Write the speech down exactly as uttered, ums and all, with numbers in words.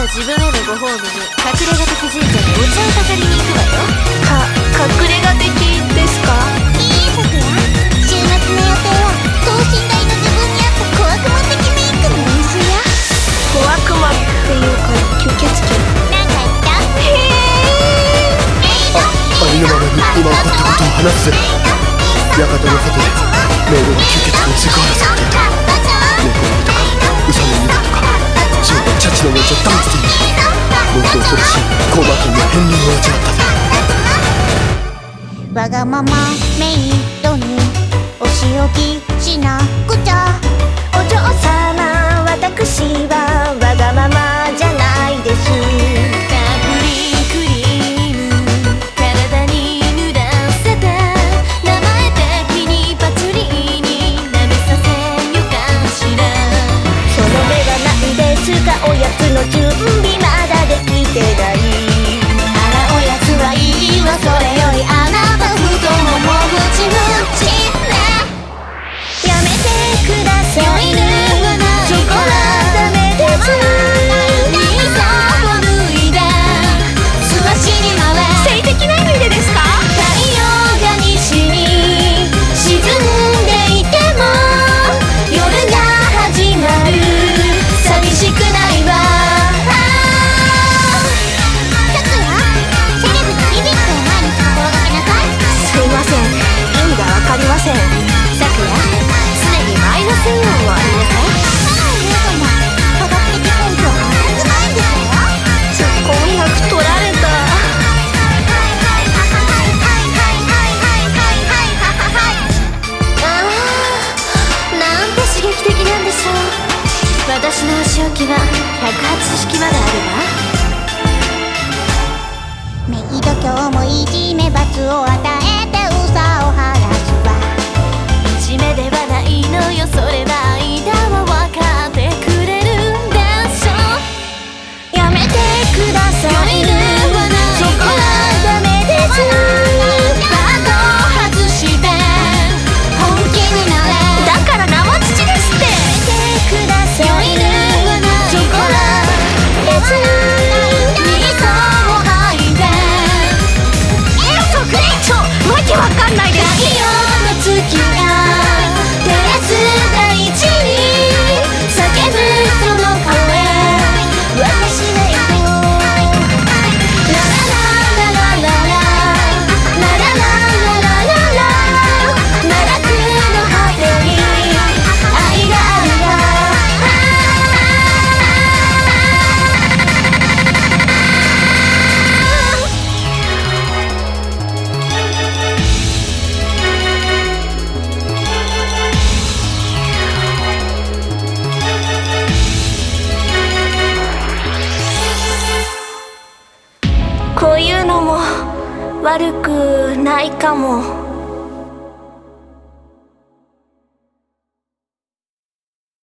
自分へのご褒美に隠れ家的じいちゃんにお茶をたかりに行くわよ。か隠れ家的ですか？ いいえ、さくら。週末の予定は等身大の自分に合った小悪魔的メイクの練習や。 小悪魔っていうか吸血鬼。 なんか言った？へえ。 あ、ありのままに今起こったことを話すぜ。館の外でメイドが吸血鬼にセクハラされていた。猫のとかウサの実とかジンがチャチの文字をダンスにもっと恐ろしいコーバー君の片鱗を味わったぜ。 わがままメイドにお仕置きしなくちゃ。 お嬢様、私はわがままじゃないです。たっぷりクリーム体に塗らせた名前的にパチリに舐めさせよかしら。その目がないですがおやつの準備まだできてない。あらおやつはいいわ、それよりあなた太ももムチムチね。やめてくださいね、そこはダメです。兄さんを脱いだ素足に回れ。性的な意味でですか？太陽が西に沈んでいても夜が始まる。寂しくないわ。 さくら、セレブとリビックを前に心がけなさい。 すいません、意味がわかりません。さくら、常にマイナスイオンを浴びなさい。 母を言うとも科学的根拠は全くないんですよ。 ツッコミ役取られた。あー、なんて刺激的なんでしょう。私のお仕置きはひゃくはち式まであるわ。 メイド今日もいじめ罰を与えてうさを晴らすわ。 いじめではないのよ、それは間は分かってくれるんでしょ。やめてくださいね、そこはダメです。バット外して本気になれ。だから生乳ですって。やめてくださいね、そこは別にそう吐いて。エロとグレイチョわけわかんないです。太陽の月が照らす大地に叫ぶその声、私が行こう。ラララララララララララララ奈落の果てに愛があるわ。こういうのも悪くないかも。